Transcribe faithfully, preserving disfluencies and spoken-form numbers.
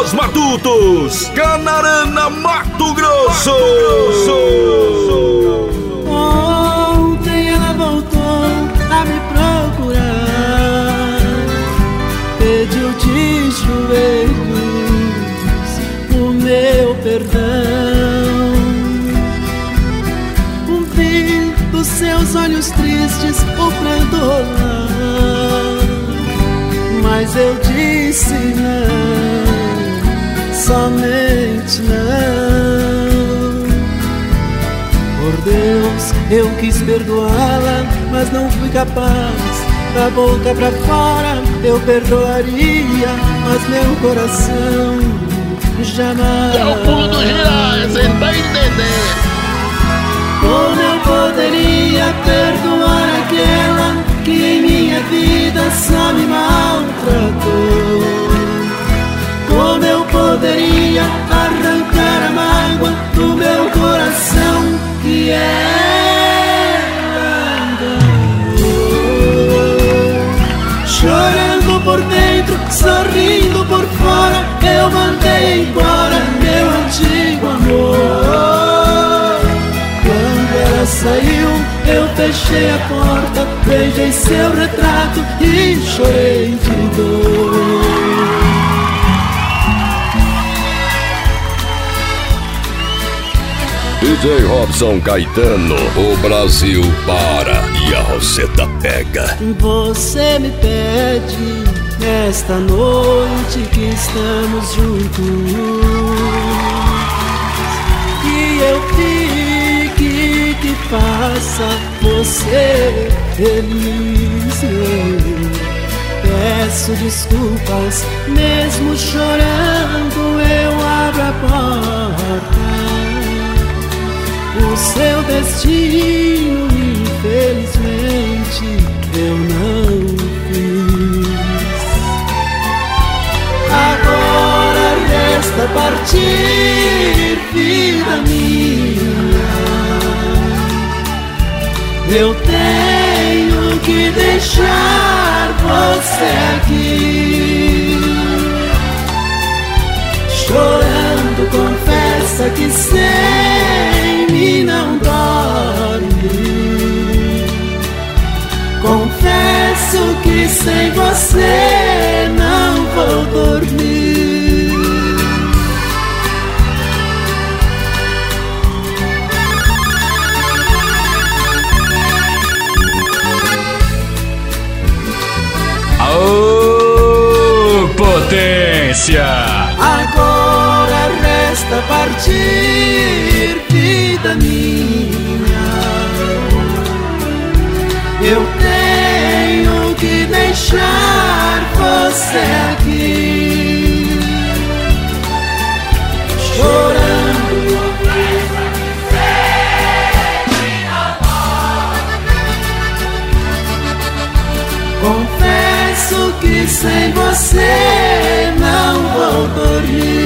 Os Matutos, Canarana, Mato Grosso. Ontem ela voltou a me procurar, pediu de joelhos o meu perdão. Vi dos seus olhos tristes o pranto rolar, mas eu disse não, somente não. Por Deus, eu quis perdoá-la, mas não fui capaz. Da boca pra fora eu perdoaria, mas meu coração jamais. É o pulo do girar, você tá entendendo? Como eu poderia perdoar aquela que em minha vida só me maltratou? Como eu poderia arrancar a mágoa do meu coração que ela enganou? Chorando por dentro, sorrindo por fora, eu mandei embora meu antigo amor. Ela saiu, eu fechei a porta, beijei seu retrato e chorei de dor. D J Robson Caetano, o Brasil para e a Roseta pega. Você me pede nesta noite que estamos juntos, que eu fique, que faça você feliz. Peço desculpas, mesmo chorando eu abro a porta. O seu destino, infelizmente, eu não fiz. Agora resta partir, vida minha. Eu tenho que deixar você aqui. Chorando, confessa que sem mim não dorme. Confesso que sem você não vou dormir. Aô, potência! Agora resta partir, vida minha. Eu tenho que deixar você aqui. Chorando, confesso que sem você não vou dormir.